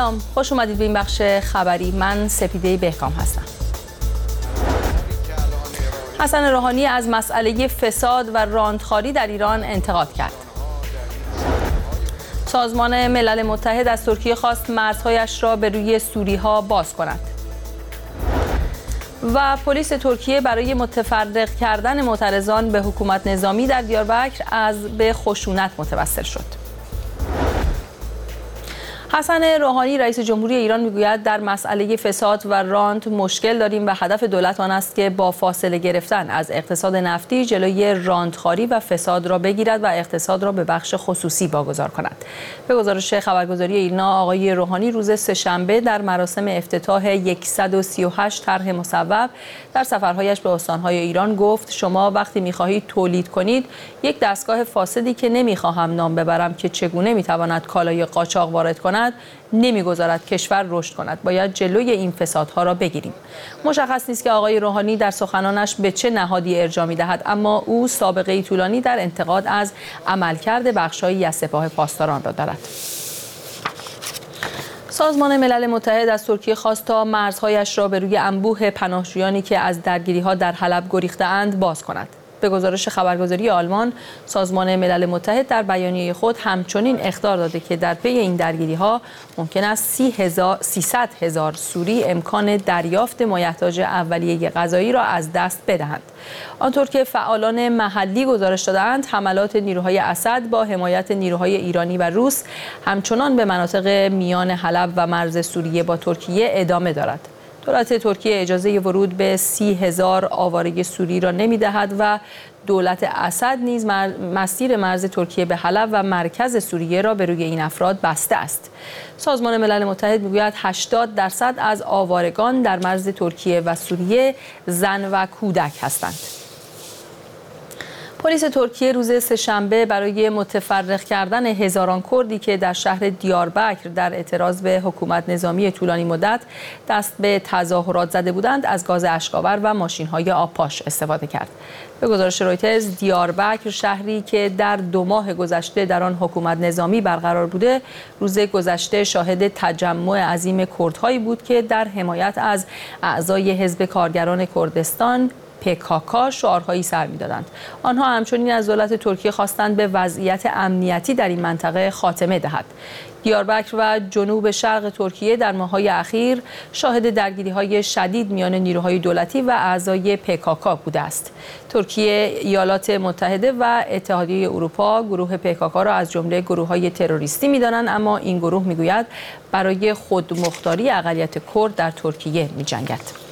سلام، خوش اومدید به این بخش خبری. من سپیده بهکام هستم. حسن روحانی از مسئله فساد و راندخواری در ایران انتقاد کرد. سازمان ملل متحد از ترکیه خواست مرزهایش را به روی سوری‌ها باز کند. و پلیس ترکیه برای متفرق کردن معترضان به حکومت نظامی در دیاربکر به خشونت متوسل شد. حسن روحانی رئیس جمهوری ایران میگوید در مسئله فساد و راند مشکل داریم و هدف دولت آن است که با فاصله گرفتن از اقتصاد نفتی جلوی راندخواری و فساد را بگیرد و اقتصاد را به بخش خصوصی واگذار کند. به گزارش خبرگزاری ایرنا، آقای روحانی روز سه‌شنبه در مراسم افتتاح 138 طرح مصوب در سفرهایش به استانهای ایران گفت شما وقتی می‌خواهید تولید کنید یک دستگاه فاسدی که نمی‌خواهم نام ببرم که چگونه می‌تواند کالای قاچاق وارد کند نمیگذارد کشور رشد کند. باید جلوی این فسادها را بگیریم. مشخص نیست که آقای روحانی در سخنانش به چه نهادی ارجاع می‌دهد، اما او سابقه طولانی در انتقاد از عملکرد بخش‌هایی از سپاه پاسداران را دارد. سازمان ملل متحد از ترکیه خواست تا مرزهایش را به روی انبوه پناهجویانی که از درگیری‌ها در حلب گریخته‌اند باز کند. به گزارش خبرگزاری آلمان، سازمان ملل متحد در بیانیه خود همچنین اخطار داده که در پی این درگیری‌ها ممکن است 300,000 سوری امکان دریافت مایحتاج اولیه غذایی را از دست بدهند. آنطور که فعالان محلی گزارش دادند، حملات نیروهای اسد با حمایت نیروهای ایرانی و روس همچنان به مناطق میان حلب و مرز سوریه با ترکیه ادامه دارد. دولت ترکیه اجازه ورود به 30,000 آواره سوری را نمی‌دهد و دولت اسد نیز مسیر مرز ترکیه به حلب و مرکز سوریه را به روی این افراد بسته است. سازمان ملل متحد می‌گوید 80% از آوارگان در مرز ترکیه و سوریه زن و کودک هستند. پلیس ترکیه روز سه‌شنبه برای متفرق کردن هزاران کردی که در شهر دیاربکر در اعتراض به حکومت نظامی طولانی مدت دست به تظاهرات زده بودند از گاز اشک‌آور و ماشین‌های آبپاش استفاده کرد. به گزارش رویترز، دیاربکر شهری که در 2 ماه گذشته در آن حکومت نظامی برقرار بوده، روز گذشته شاهد تجمع عظیم کردهایی بود که در حمایت از اعضای حزب کارگران کردستان PKK شعارهایی سر می‌دادند. آنها همچنین از دولت ترکیه خواستند به وضعیت امنیتی در این منطقه خاتمه دهد. دیاربکر و جنوب شرق ترکیه در ماه‌های اخیر شاهد درگیری‌های شدید میان نیروهای دولتی و اعضای PKK بوده است. ترکیه، ایالات متحده و اتحادیه اروپا گروه PKK را از جمله گروه‌های تروریستی می‌دانند، اما این گروه می‌گوید برای خودمختاری اقلیت کرد در ترکیه می‌جنگد.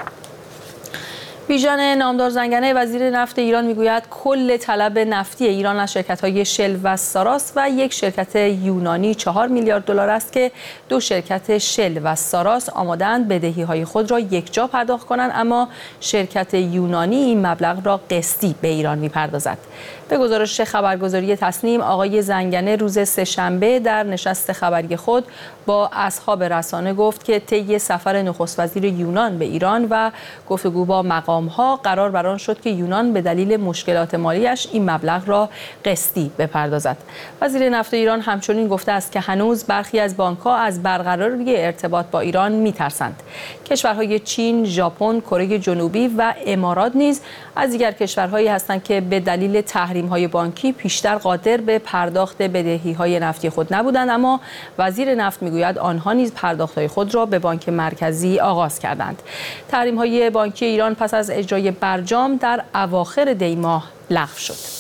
بیژن نامدار زنگنه وزیر نفت ایران میگوید کل طلب نفتی ایران از شرکت‌های شل و ساراس و یک شرکت یونانی 4 میلیارد دلار است که 2 شرکت شل و ساراس آماده‌اند بدهی‌های خود را یکجا پرداخت کنند، اما شرکت یونانی این مبلغ را قسطی به ایران می‌پردازد. به گزارش خبرگزاری تصنیم، آقای زنگنه روز سه‌شنبه در نشست خبری خود با اصحاب رسانه گفت که طی سفر نخست وزیر یونان به ایران و گفتگو با مقام‌ها قرار بر آن شد که یونان به دلیل مشکلات مالیش این مبلغ را قسطی بپردازد. وزیر نفت ایران همچنین گفته است که هنوز برخی از بانک‌ها از برقراری ارتباط با ایران می‌ترسند. کشورهای چین، ژاپن، کره جنوبی و امارات نیز از دیگر کشورهایی هستند که به دلیل تحریم‌های بانکی پیشتر قادر به پرداخت بدهی‌های نفتی خود نبودند، اما وزیر نفت میگوید آنها نیز پرداخت‌های خود را به بانک مرکزی آغاز کردند. تحریم‌های بانکی ایران پس از اجرای برجام در اواخر دی ماه لغو شد.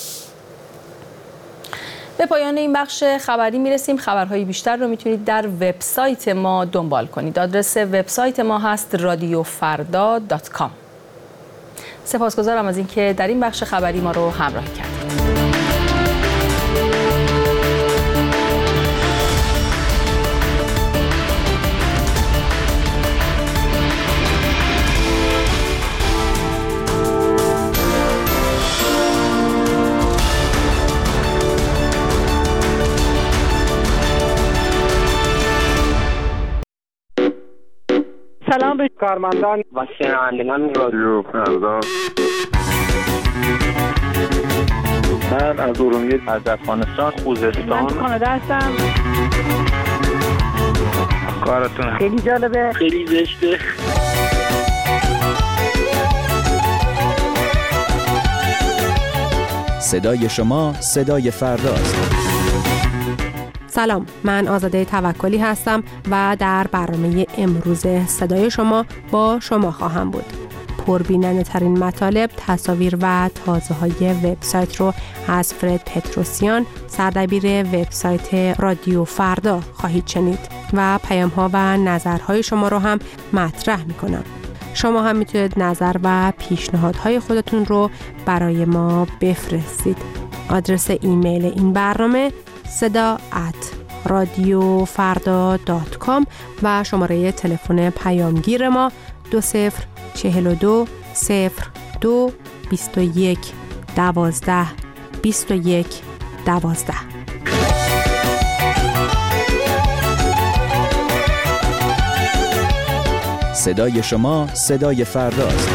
به پایان این بخش خبری میرسیم. خبرهای بیشتر رو میتونید در وبسایت ما دنبال کنید. آدرس وبسایت ما هست radiofarda.com. سپاسگزارم از اینکه در این بخش خبری ما رو همراهی کردید. سلام به کارمندان و شنوندگان رادیو فردا. من از ارومیه، از افغانستان، خوزستان. من کانادا هستم. کارتون خیلی جالبه، خیلی زشته. صدای شما صدای فرداست. سلام، من آزاده توکلی هستم و در برنامه امروز صدای شما با شما خواهم بود. پربیننده ترین مطالب، تصاویر و تازه های وبسایت رو از فرد پتروسیان، سردبیر وبسایت رادیو فردا خواهید شنید و پیام ها و نظرهای شما رو هم مطرح میکنم. شما هم میتونید نظر و پیشنهادهای خودتون رو برای ما بفرستید. آدرس ایمیل این برنامه seda@radiofarda.com و شماره تلفن پیامگیر ما 2042 02 21 12 21 12. صدای شما صدای فرداست.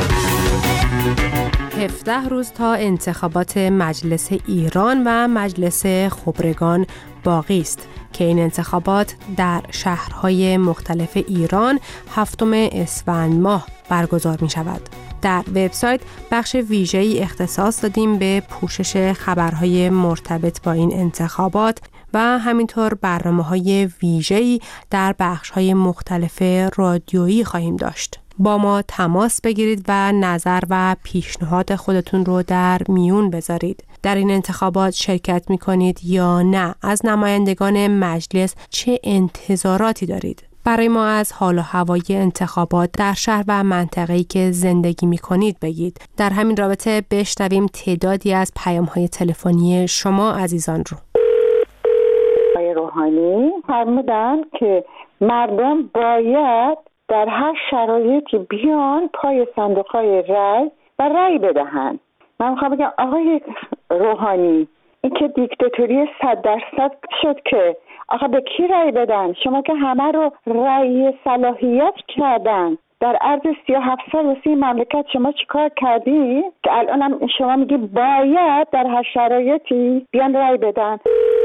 17 روز تا انتخابات مجلس ایران و مجلس خبرگان باقی است که این انتخابات در شهرهای مختلف ایران 7 اسفند ماه برگزار می شود. در وبسایت بخش ویژه‌ای اختصاص دادیم به پوشش خبرهای مرتبط با این انتخابات و همینطور برنامه‌های ویژه‌ای در بخش‌های مختلف رادیویی خواهیم داشت. با ما تماس بگیرید و نظر و پیشنهاد خودتون رو در میون بذارید. در این انتخابات شرکت می‌کنید یا نه؟ از نمایندگان مجلس چه انتظاراتی دارید؟ برای ما از حال و هوای انتخابات در شهر و منطقه‌ای که زندگی می‌کنید بگید. در همین رابطه بشنویم تعدادی از پیام‌های تلفنی شما عزیزان رو. آقای روحانی فرمودن که مردم باید در هر شرایطی بیان پای صندوق‌های رای و رای بدهند. من میخوام بگم آقای روحانی، این که دیکتاتوری 100% شد که آقا به کی رای بدن؟ شما که همه رو رای صلاحیت کردن. در عرض 37 سال واسه این مملکت شما چیکار کردی که الان هم شما میگی باید در هر شرایطی بیان رای بدن؟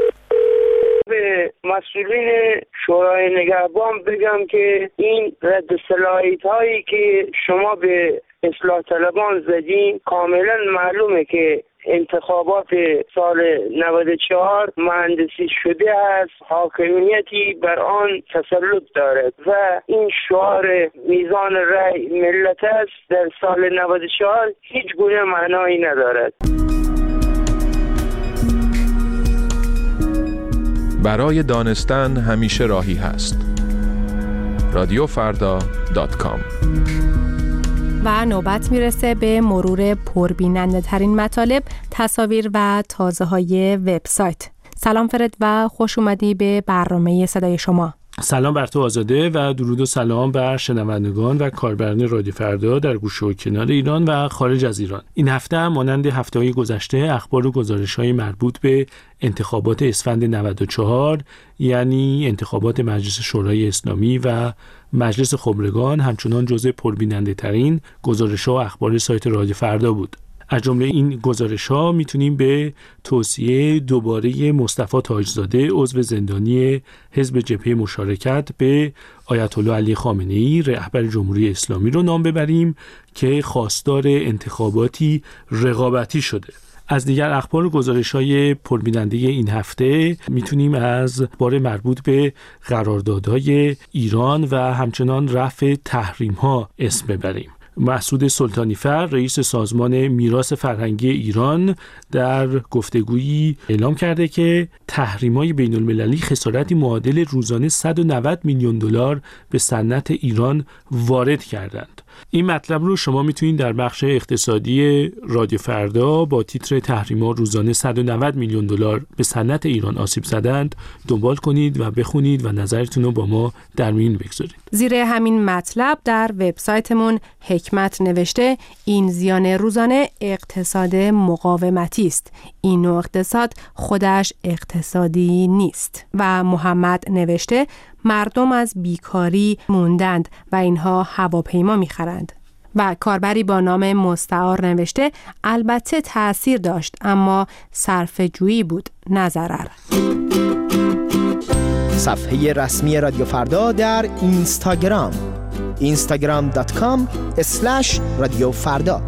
به مسئولین شورای نگهبان بگم که این رد صلاحیت هایی که شما به اصلاح طلبان زدین کاملا معلومه که انتخابات سال 94 مهندسی شده است، حاکمیتی بر آن تسلط دارد و این شعار میزان رأی ملت است در سال 94 هیچ گونه معنایی ندارد. برای دانستن همیشه راهی هست. radiofarda.com. و نوبت میرسه به مرور پربیننده ترین مطالب، تصاویر و تازه های وبسایت. سلام فرد و خوش اومدی به برنامه صدای شما. سلام بر تو آزاده و درود و سلام بر شنوندگان و کاربران رادیو فردا در گوشه و کنار ایران و خارج از ایران. این هفته هم مانند هفته‌های گذشته اخبار و گزارش‌های مربوط به انتخابات اسفند 94 یعنی انتخابات مجلس شورای اسلامی و مجلس خبرگان همچنان جزء پربیننده ترین گزارش‌ها و اخبار سایت رادیو فردا بود. از جمله این گزارش‌ها میتونیم به توصیه دوباره مصطفی تاجزاده عضو زندانی حزب جبهه مشارکت به آیت الله علی خامنه‌ای رهبر جمهوری اسلامی رو نام ببریم که خواستار انتخاباتی رقابتی شده. از دیگر اخبار و گزارش‌های پربیننده این هفته میتونیم از اخبار مربوط به قراردادهای ایران و همچنان رفع تحریم‌ها اسم ببریم. مسعود سلطانی‌فر رئیس سازمان میراث فرهنگی ایران در گفتگویی اعلام کرده که تحریم‌های بین‌المللی خسارتی معادل روزانه 190 میلیون دلار به صنعت ایران وارد کردند. این مطلب رو شما میتونید در بخش اقتصادی رادیو فردا با تیتر تحریم‌ها روزانه 190 میلیون دلار به صنعت ایران آسیب زدند دنبال کنید و بخونید و نظرتون رو با ما در میون بگذارید. زیر همین مطلب در وبسایتمون حکمت نوشته این زیان روزانه اقتصاد مقاومتی است. این نوع اقتصاد خودش اقتصادی نیست. و محمد نوشته مردم از بیکاری موندند و اینها هواپیما می‌خرند. و کاربری با نام مستعار نوشته البته تأثیر داشت اما صرفه‌جویی بود نه ضرر. صفحه رسمی رادیو فردا در اینستاگرام instagram.com/رادیو فردا.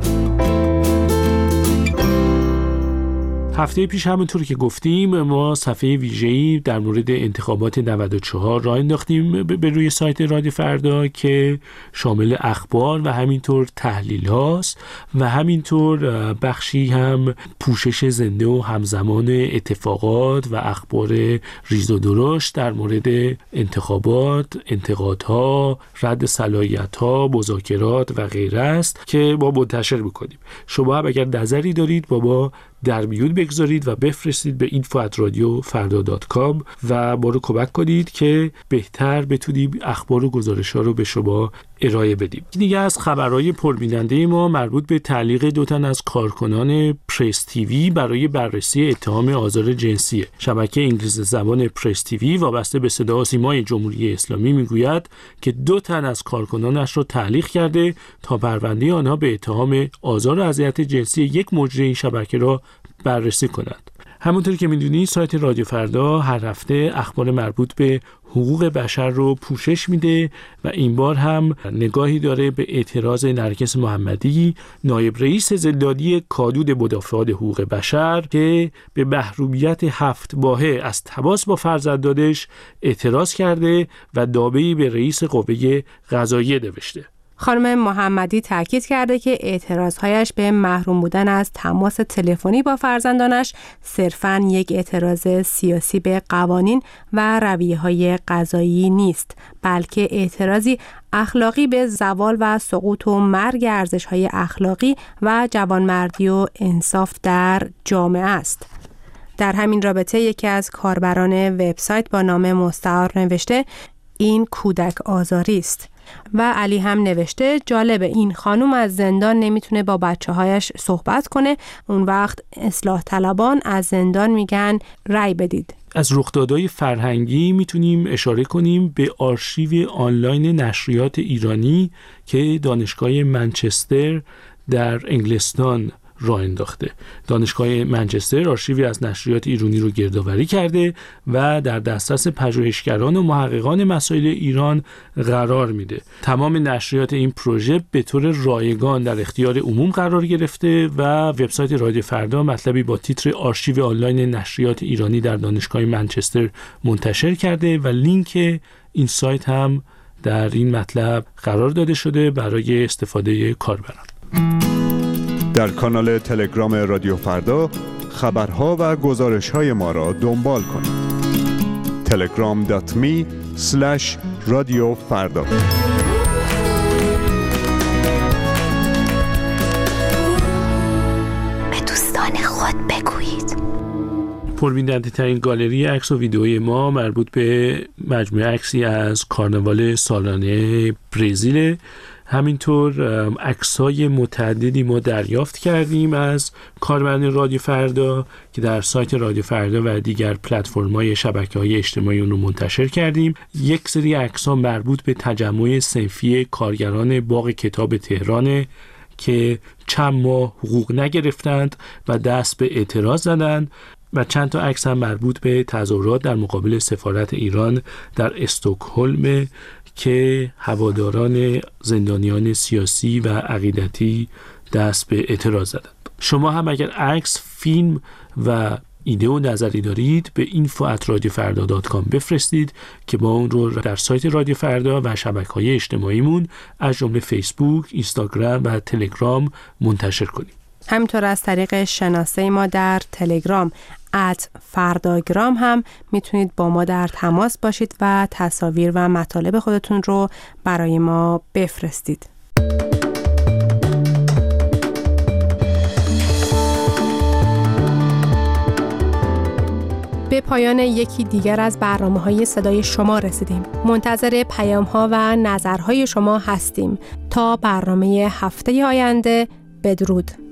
هفته پیش همونطور که گفتیم ما صفحه ویژه‌ای در مورد انتخابات 94 راه انداختیم به روی سایت رادیو فردا که شامل اخبار و همینطور تحلیل هاست و همینطور بخشی هم پوشش زنده و همزمان اتفاقات و اخبار ریز و درشت در مورد انتخابات، انتقادها، رد صلاحیت‌ها، مذاکرات و غیره است که با منتشر می‌کنیم. شما هم اگر نظری دارید با در میون بگذارید و بفرستید به info@radiofarda.com و ما رو کمک کنید که بهتر بتونیم اخبار و گزارش‌ها رو به شما ارائه بدیم. دیگه از خبرهای پربیننده ما مربوط به تعلیق 2 تن از کارکنان پرس تیوی برای بررسی اتهام آزار جنسی. شبکه انگلیسی زبان پرس تیوی وابسته به صدا و سیمای جمهوری اسلامی میگوید که 2 تن از کارکنانش را تعلیق کرده تا پرونده آنها به اتهام آزار و اذیت جنسی یک مجری این شبکه را بررسی کنند. همونطور که میدونید سایت رادیو فردا هر هفته اخبار مربوط به حقوق بشر رو پوشش میده و این بار هم نگاهی داره به اعتراض نرگس محمدی، نایب رئیس زندانی کادود مدافعان حقوق بشر که به محرومیت 7 ماهه از تماس با فرزندانش اعتراض کرده و نامه‌ای به رئیس قوه قضاییه نوشته. خانم محمدی تاکید کرده که اعتراضهایش به محروم بودن از تماس تلفنی با فرزندانش صرفاً یک اعتراض سیاسی به قوانین و رویه‌های قضایی نیست، بلکه اعتراضی اخلاقی به زوال و سقوط و مرگ ارزش‌های اخلاقی و جوانمردی و انصاف در جامعه است. در همین رابطه یکی از کاربران وبسایت با نام مستعار نوشته این کودک آزاری است و علی هم نوشته جالبه این خانم از زندان نمیتونه با بچه‌هایش صحبت کنه، اون وقت اصلاح طلبان از زندان میگن رأی بدید. از رخدادهای فرهنگی میتونیم اشاره کنیم به آرشیو آنلاین نشریات ایرانی که دانشگاه منچستر در انگلستان راه انداخته. دانشگاه منچستر آرشیوی از نشریات ایرانی رو گردآوری کرده و در دسترس پژوهشگران و محققان مسائل ایران قرار میده. تمام نشریات این پروژه به طور رایگان در اختیار عموم قرار گرفته و وبسایت رادیو فردا مطلبی با تیتر آرشیو آنلاین نشریات ایرانی در دانشگاه منچستر منتشر کرده و لینک این سایت هم در این مطلب قرار داده شده برای استفاده کاربران. در کانال تلگرام رادیو فردا خبرها و گزارش‌های ما را دنبال کنید. telegram.me/رادیو فردا. به دوستان خود بگویید. پربیننده ترین گالری عکس و ویدئوی ما مربوط به مجموعه عکسی از کارناوال سالانه برزیل. همینطور عکس‌های متعددی ما دریافت کردیم از کاربران رادیو فردا که در سایت رادیو فردا و دیگر پلتفرم‌های شبکه‌های اجتماعی اون رو منتشر کردیم. یک سری عکس‌ها مربوط به تجمع صنفی کارگران باغ کتاب تهران که چند ماه حقوق نگرفتند و دست به اعتراض زدند و چند تا عکس هم مربوط به تظاهرات در مقابل سفارت ایران در استکهلم که هواداران زندانیان سیاسی و عقیدتی دست به اعتراض زدند. شما هم اگر عکس، فیلم و ایده و نظری دارید به info@radiofarda.com بفرستید که ما اون رو در سایت رادیو فردا و شبکه‌های اجتماعیمون از جمله فیسبوک، اینستاگرام و تلگرام منتشر کنیم. همینطور از طریق شناسه ما در تلگرام @فرداگرام هم میتونید با ما در تماس باشید و تصاویر و مطالب خودتون رو برای ما بفرستید. به پایان یکی دیگر از برنامه‌های صدای شما رسیدیم. منتظر پیام‌ها و نظرهای شما هستیم. تا برنامه هفته آینده، بدرود.